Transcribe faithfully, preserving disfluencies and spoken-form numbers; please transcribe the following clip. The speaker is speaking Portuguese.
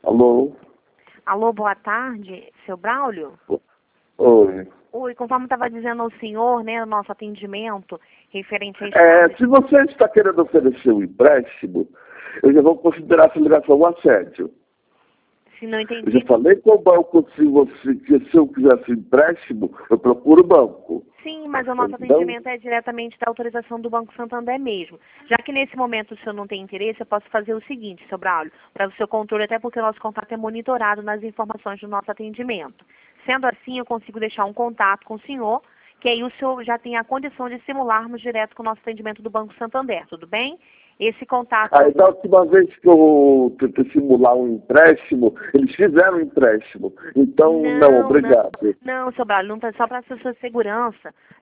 Alô? Alô, boa tarde, seu Braulio? Oi. Oi, conforme estava dizendo ao senhor, né, o nosso atendimento referente a É, se você está querendo oferecer um empréstimo, eu já vou considerar essa ligação um assédio. Se não Eu entendi. já falei com o banco se, você, que se eu quisesse empréstimo, eu procuro o banco. Sim, mas o nosso Então, atendimento é diretamente da autorização do Banco Santander mesmo. Já que nesse momento o senhor não tem interesse, eu posso fazer o seguinte, seu Braulio, para o seu controle, até porque o nosso contato é monitorado nas informações do nosso atendimento. Sendo assim, eu consigo deixar um contato com o senhor, que aí o senhor já tem a condição de simularmos direto com o nosso atendimento do Banco Santander, tudo bem? Esse contato... aí da última vez que eu tentei simular um empréstimo, eles fizeram um empréstimo. Então, não, Não, não, obrigado. não, seu Braulio, não tá só para a sua segurança.